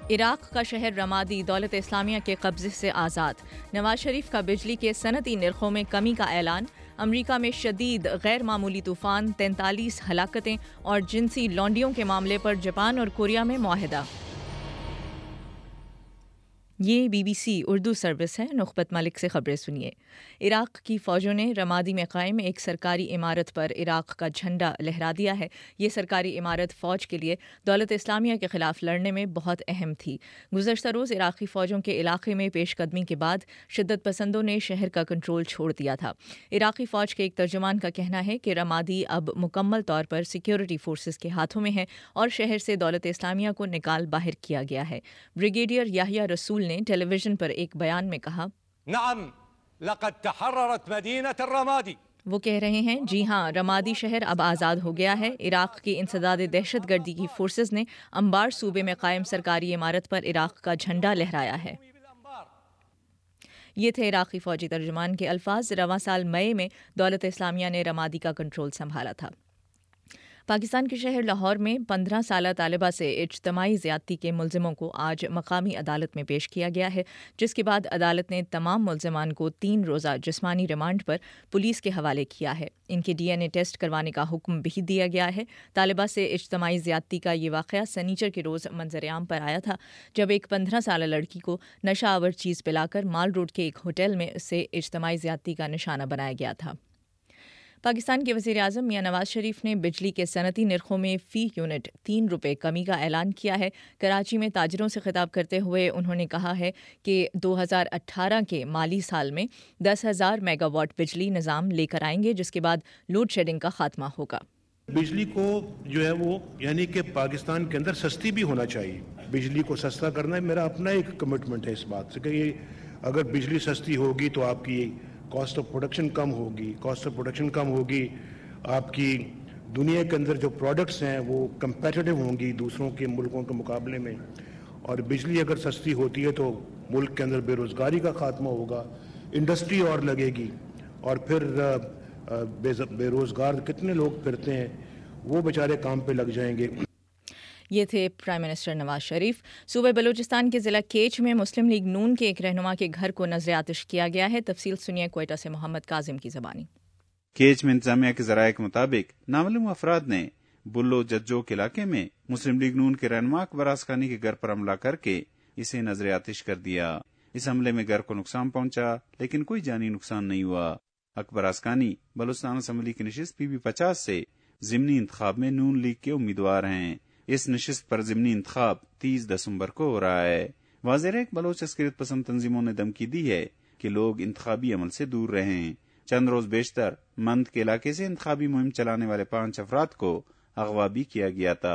عراق کا شہر رمادی دولت اسلامیہ کے قبضے سے آزاد. نواز شریف کا بجلی کے صنعتی نرخوں میں کمی کا اعلان. امریکہ میں شدید غیر معمولی طوفان، 43 ہلاکتیں اور جنسی لونڈیوں کے معاملے پر جاپان اور کوریا میں معاہدہ. یہ BBC اردو سروس ہے. نخبت ملک سے خبریں سنیے. عراق کی فوجوں نے رمادی میں قائم ایک سرکاری عمارت پر عراق کا جھنڈا لہرا دیا ہے. یہ سرکاری عمارت فوج کے لیے دولت اسلامیہ کے خلاف لڑنے میں بہت اہم تھی. گزشتہ روز عراقی فوجوں کے علاقے میں پیش قدمی کے بعد شدت پسندوں نے شہر کا کنٹرول چھوڑ دیا تھا. عراقی فوج کے ایک ترجمان کا کہنا ہے کہ رمادی اب مکمل طور پر سیکیورٹی فورسز کے ہاتھوں میں ہے اور شہر سے دولت اسلامیہ کو نکال باہر کیا گیا ہے. بریگیڈیئر یحییٰ رسول نے ٹیلی ویژن پر ایک بیان میں کہا، نعم لقد تحررت مدینہ الرمادی. وہ کہہ رہے ہیں جی ہاں، رمادی شہر اب آزاد ہو گیا ہے. عراق کی انسداد دہشت گردی کی فورسز نے انبار صوبے میں قائم سرکاری عمارت پر عراق کا جھنڈا لہرایا ہے. یہ تھے عراقی فوجی ترجمان کے الفاظ. رواں سال مئی میں دولت اسلامیہ نے رمادی کا کنٹرول سنبھالا تھا. پاکستان کے شہر لاہور میں 15 سالہ طالبہ سے اجتماعی زیادتی کے ملزموں کو آج مقامی عدالت میں پیش کیا گیا ہے، جس کے بعد عدالت نے تمام ملزمان کو 3 روزہ جسمانی ریمانڈ پر پولیس کے حوالے کیا ہے. ان کے DNA ٹیسٹ کروانے کا حکم بھی دیا گیا ہے. طالبہ سے اجتماعی زیادتی کا یہ واقعہ سنیچر کے روز منظر عام پر آیا تھا، جب ایک 15 سالہ لڑکی کو نشہ آور چیز پلا کر مال روڈ کے ایک ہوٹل میں سے اجتماعی زیادتی کا نشانہ بنایا گیا تھا. پاکستان کے وزیر اعظم میاں نواز شریف نے بجلی کے صنعتی نرخوں میں فی یونٹ 3 روپے کمی کا اعلان کیا ہے. کراچی میں تاجروں سے خطاب کرتے ہوئے انہوں نے کہا ہے کہ 2018 کے مالی سال میں 10,000 میگا واٹ بجلی نظام لے کر آئیں گے، جس کے بعد لوڈ شیڈنگ کا خاتمہ ہوگا. بجلی کو جو ہے وہ یعنی کہ پاکستان کے اندر سستی بھی ہونا چاہیے. بجلی کو سستا کرنا ہے میرا اپنا ایک کمٹمنٹ ہے اس بات سے کہ اگر بجلی سستی ہوگی تو آپ کی کاسٹ آف پروڈکشن کم ہوگی. آپ کی دنیا کے اندر جو پروڈکٹس ہیں وہ کمپیٹیٹو ہوں گی دوسروں کے ملکوں کے مقابلے میں. اور بجلی اگر سستی ہوتی ہے تو ملک کے اندر بے روزگاری کا خاتمہ ہوگا، انڈسٹری اور لگے گی، اور پھر بے روزگار کتنے لوگ پھرتے ہیں وہ بیچارے کام پہ لگ جائیں گے. یہ تھے پرائم منسٹر نواز شریف. صوبہ بلوچستان کے ضلع کیچ میں مسلم لیگ نون کے ایک رہنما کے گھر کو نذر آتش کیا گیا ہے. تفصیل سنیے کوئٹہ سے محمد کاظم کی زبانی. کیچ میں انتظامیہ کے ذرائع کے مطابق نامعلوم افراد نے بلو ججوک علاقے میں مسلم لیگ نون کے رہنما اکبر اسکانی کے گھر پر حملہ کر کے اسے نذر آتش کر دیا. اس حملے میں گھر کو نقصان پہنچا لیکن کوئی جانی نقصان نہیں ہوا. اکبر اسکانی بلوچستان اسمبلی کی نشست PB 50 سے ضمنی انتخاب میں نون لیگ کے امیدوار ہیں. اس نشست پر ضمنی انتخاب 30 دسمبر کو ہو رہا ہے. واضح ہے کہ بلوچ عسکریت پسند تنظیموں نے دھمکی دی ہے کہ لوگ انتخابی عمل سے دور رہیں. چند روز بیشتر مند کے علاقے سے انتخابی مہم چلانے والے 5 افراد کو اغوا بھی کیا گیا تھا.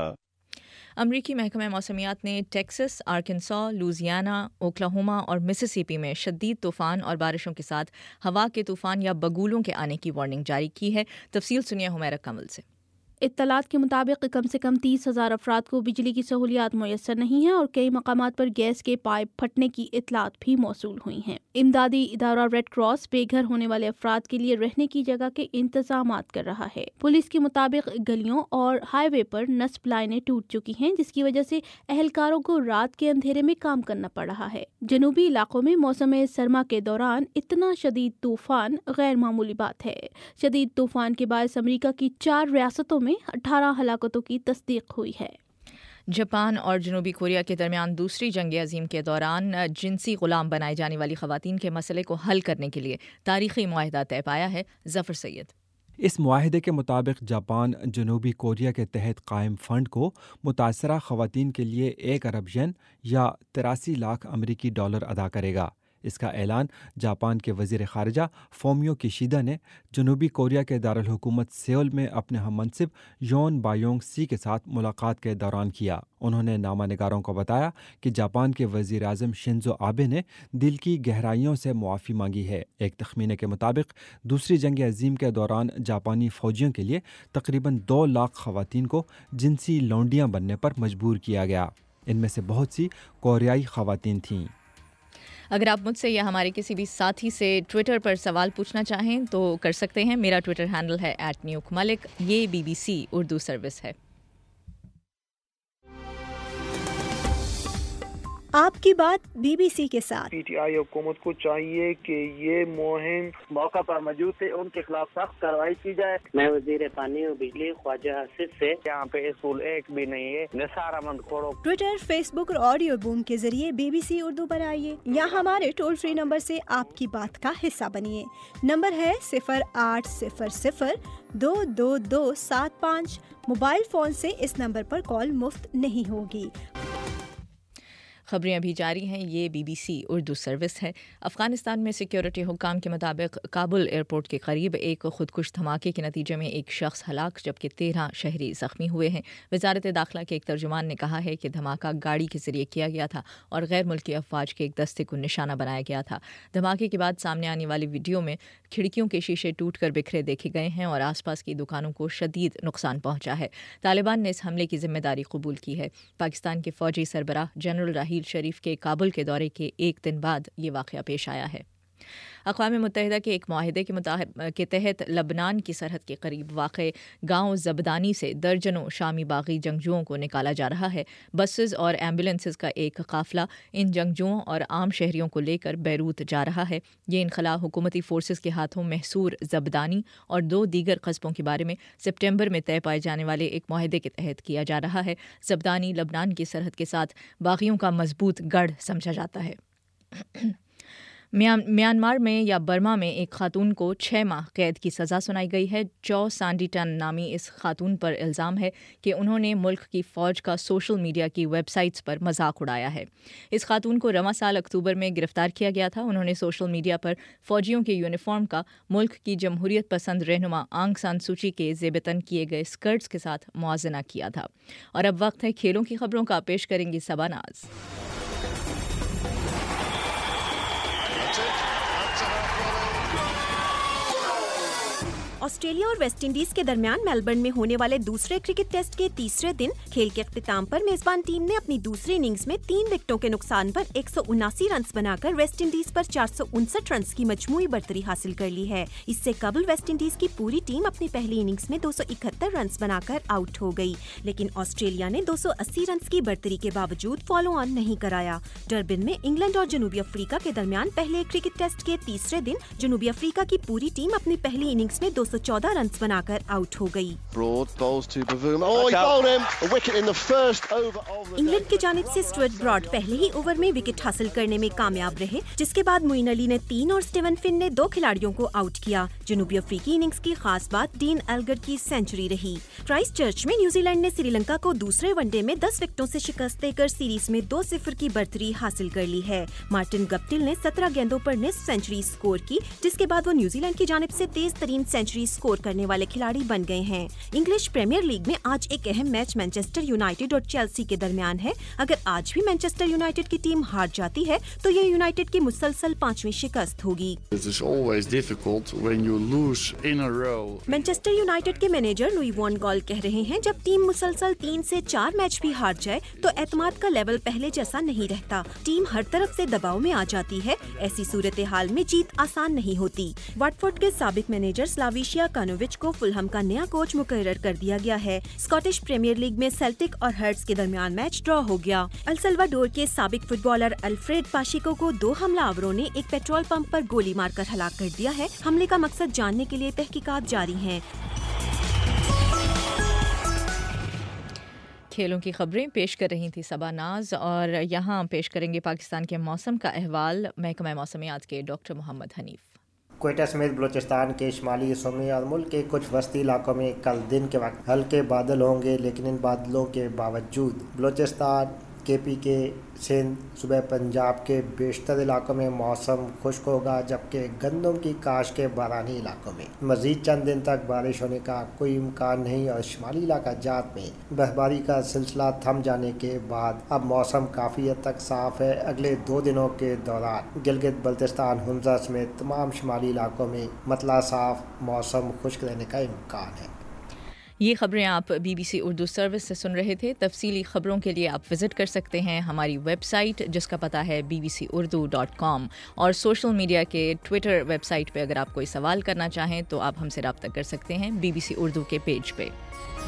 امریکی محکمہ موسمیات نے ٹیکسس، آرکنسا، لوزیانا، اوکلاہوما اور مسیسیپی میں شدید طوفان اور بارشوں کے ساتھ ہوا کے طوفان یا بگولوں کے آنے کی وارننگ جاری کی ہے. تفصیل سنیے حمیرہ کمل سے. اطلاعات کے مطابق کم سے کم 30,000 افراد کو بجلی کی سہولیات میسر نہیں ہیں اور کئی مقامات پر گیس کے پائپ پھٹنے کی اطلاعات بھی موصول ہوئی ہیں. امدادی ادارہ ریڈ کراس بے گھر ہونے والے افراد کے لیے رہنے کی جگہ کے انتظامات کر رہا ہے. پولیس کے مطابق گلیوں اور ہائی وے پر نصب لائنیں ٹوٹ چکی ہیں، جس کی وجہ سے اہلکاروں کو رات کے اندھیرے میں کام کرنا پڑ رہا ہے. جنوبی علاقوں میں موسم سرما کے دوران اتنا شدید طوفان غیر معمولی بات ہے. شدید طوفان کے باعث امریکہ کی 4 ریاستوں میں 18 ہلاکتوں کی تصدیق ہوئی ہے. جاپان اور جنوبی کوریا کے درمیان دوسری جنگ عظیم کے دوران جنسی غلام بنائی جانے والی خواتین کے مسئلے کو حل کرنے کے لیے تاریخی معاہدہ طے پایا ہے. ظفر سید. اس معاہدے کے مطابق جاپان جنوبی کوریا کے تحت قائم فنڈ کو متاثرہ خواتین کے لیے 1 ارب ین یا 83 لاکھ امریکی ڈالر ادا کرے گا. اس کا اعلان جاپان کے وزیر خارجہ فومیو کیشیدا نے جنوبی کوریا کے دارالحکومت سیول میں اپنے ہم منصب یون بایونگ سی کے ساتھ ملاقات کے دوران کیا. انہوں نے نامہ نگاروں کو بتایا کہ جاپان کے وزیر اعظم شنزو آبے نے دل کی گہرائیوں سے معافی مانگی ہے. ایک تخمینے کے مطابق دوسری جنگ عظیم کے دوران جاپانی فوجیوں کے لیے تقریباً 2 لاکھ خواتین کو جنسی لونڈیاں بننے پر مجبور کیا گیا. ان میں سے بہت سی کوریائی خواتین تھیں. اگر آپ مجھ سے یا ہمارے کسی بھی ساتھی سے ٹویٹر پر سوال پوچھنا چاہیں تو کر سکتے ہیں. میرا ٹویٹر ہینڈل ہے @نیوکملک. یہ BBC اردو سروس ہے. آپ کی بات BBC کے ساتھ۔ PTI حکومت کو چاہیے کہ یہ مہم موقع پر موجود تھے ان کے خلاف سخت کارروائی کی جائے۔ میں وزیر پانی اور بجلی خواجہ حسیب سے یہاں پہ اسکول ایک بھی نہیں ہے، Nisar Ahmed Khuhro. Twitter, Facebook اور آڈیو بوم کے ذریعے BBC اردو پر آئیے یا ہمارے ٹول فری نمبر سے آپ کی بات کا حصہ بنیے۔ نمبر ہے 0800-222-75۔ موبائل فون سے اس نمبر پر کال مفت نہیں ہوگی۔ خبریں ابھی جاری ہیں، یہ BBC اردو سروس ہے۔ افغانستان میں سیکیورٹی حکام کے مطابق کابل ایئرپورٹ کے قریب ایک خودکش دھماکے کے نتیجے میں ایک شخص ہلاک جبکہ 13 شہری زخمی ہوئے ہیں۔ وزارت داخلہ کے ایک ترجمان نے کہا ہے کہ دھماکہ گاڑی کے ذریعے کیا گیا تھا اور غیر ملکی افواج کے ایک دستے کو نشانہ بنایا گیا تھا۔ دھماکے کے بعد سامنے آنے والی ویڈیو میں کھڑکیوں کے شیشے ٹوٹ کر بکھرے دیکھے گئے ہیں اور آس پاس کی دکانوں کو شدید نقصان پہنچا ہے۔ طالبان نے اس حملے کی ذمہ داری قبول کی ہے۔ پاکستان کے فوجی سربراہ جنرل راحیل شریف کے کابل کے دورے کے ایک دن بعد یہ واقعہ پیش آیا ہے۔ اقوام متحدہ کے ایک معاہدے کے تحت لبنان کی سرحد کے قریب واقع گاؤں زبدانی سے درجنوں شامی باغی جنگجوؤں کو نکالا جا رہا ہے۔ بسز اور ایمبولینسز کا ایک قافلہ ان جنگجوؤں اور عام شہریوں کو لے کر بیروت جا رہا ہے۔ یہ انخلا حکومتی فورسز کے ہاتھوں محصور زبدانی اور 2 دیگر قصبوں کے بارے میں سپٹمبر میں طے پائے جانے والے ایک معاہدے کے تحت کیا جا رہا ہے۔ زبدانی لبنان کی سرحد کے ساتھ باغیوں کا مضبوط گڑھ سمجھا جاتا ہے۔ میانمار میں یا برما میں ایک خاتون کو 6 ماہ قید کی سزا سنائی گئی ہے۔ چو سانڈیٹن نامی اس خاتون پر الزام ہے کہ انہوں نے ملک کی فوج کا سوشل میڈیا کی ویب سائٹس پر مذاق اڑایا ہے۔ اس خاتون کو رواں سال اکتوبر میں گرفتار کیا گیا تھا۔ انہوں نے سوشل میڈیا پر فوجیوں کے یونیفارم کا ملک کی جمہوریت پسند رہنما آنگ سان سوچی کے زیب تن کیے گئے اسکرٹس کے ساتھ موازنہ کیا تھا۔ اور اب وقت ہے کھیلوں کی خبروں کا، پیش کریں گی صبا ناز۔ آسٹریلیا اور ویسٹ انڈیز کے درمیان میلبرن میں ہونے والے دوسرے کرکٹ ٹیسٹ کے تیسرے دن کھیل کے اختتام پر میزبان ٹیم نے اپنی دوسری اننگز میں 3 وکٹوں کے نقصان پر 179 رنز بنا کر ویسٹ انڈیز پر 459 رنز کی مجموعی برتری حاصل کر لی ہے۔ اس سے قبل ویسٹ انڈیز کی پوری ٹیم اپنی پہلی اننگز میں 271 رنز بنا کر آؤٹ ہو گئی، لیکن آسٹریلیا نے 280 رنز کی برتری کے باوجود فالو آن نہیں کرایا۔ ڈربن میں انگلینڈ اور جنوبی افریقہ کے درمیان پہلے کرکٹ ٹیسٹ کے تیسرے دن جنوبی افریقہ کی پوری ٹیم اپنی پہلی اننگز میں 214 رنز بنا کر آؤٹ ہو گئی۔ انگلینڈ کی جانب سے اسٹوارٹ براڈ پہلے ہی اوور میں وکٹ حاصل کرنے میں کامیاب رہے، جس کے بعد معین علی نے 3 اور اسٹیون فن نے 2 کھلاڑیوں کو آؤٹ کیا۔ جنوبی افریقی اننگز کی خاص بات ڈین ایلگر کی سینچری رہی۔ کرائسٹ چرچ میں نیوزی لینڈ نے سری لنکا کو دوسرے ون ڈے میں 10 وکٹوں سے شکست دے کر سیریز میں 2-0 کی برتری حاصل کر لی ہے۔ مارٹن گپٹل نے 17 گیندوں پر نصف سینچری سکور کی، جس کے بعد وہ نیوزی لینڈ کی جانب سے تیز ترین سینچری سکور کرنے والے کھلاڑی بن گئے ہیں۔ انگلش پریمیئر لیگ میں آج ایک اہم میچ مانچسٹر یونائیٹڈ اور چیلسی کے درمیان ہے۔ اگر آج بھی مانچسٹر یونائیٹڈ کی ٹیم ہار جاتی ہے تو یہ یونائیٹڈ کی مسلسل 5ویں شکست ہوگی۔ مانچسٹر یونائیٹڈ کے مینیجر لوئی وان گال کہہ رہے ہیں، جب ٹیم مسلسل 3 سے 4 میچ بھی ہار جائے تو اعتماد کا لیول پہلے جیسا نہیں رہتا، ٹیم ہر طرف سے دباؤ میں آ جاتی ہے، ایسی صورتحال میں جیت آسان نہیں ہوتی۔ واٹفورڈ کے سابق مینیجر سلاویشیا کانووچ کو فلہم کا نیا کوچ مقرر کر دیا گیا ہے۔ اسکاٹش پریمیئر لیگ میں سیلٹک اور ہرٹس کے درمیان میچ ڈرا ہو گیا۔ السلواڈور کے سابق فٹ بالر الفریڈ پاشیکو کو 2 حملہ آوروں نے ایک پیٹرول پمپ پر گولی مار کر ہلاک کر دیا ہے۔ حملے کا مقصد جاننے کے لیے تحقیقات جاری ہیں۔ کھیلوں کی خبریں پیش کر رہی تھی صبا ناز، اور یہاں پیش کریں گے پاکستان کے موسم کا احوال محکمہ موسمیات کے ڈاکٹر محمد حنیف۔ کوئٹہ سمیت بلوچستان کے شمالی حصوں میں اور ملک کے کچھ وسطی علاقوں میں کل دن کے وقت ہلکے بادل ہوں گے، لیکن ان بادلوں کے باوجود بلوچستان، KP کے سندھ، صوبہ پنجاب کے بیشتر علاقوں میں موسم خشک ہوگا، جبکہ گندم کی کاشت کے بارانی علاقوں میں مزید چند دن تک بارش ہونے کا کوئی امکان نہیں، اور شمالی علاقہ جات میں برفباری کا سلسلہ تھم جانے کے بعد اب موسم کافی حد تک صاف ہے۔ اگلے 2 دنوں کے دوران گلگت بلتستان، حمزہ سمیت تمام شمالی علاقوں میں مطلع صاف موسم خشک رہنے کا امکان ہے۔ یہ خبریں آپ BBC اردو سروس سے سن رہے تھے۔ تفصیلی خبروں کے لیے آپ وزٹ کر سکتے ہیں ہماری ویب سائٹ، جس کا پتہ ہے bbcurdu.com، اور سوشل میڈیا کے ٹویٹر ویب سائٹ پہ اگر آپ کوئی سوال کرنا چاہیں تو آپ ہم سے رابطہ کر سکتے ہیں BBC اردو کے پیج پہ۔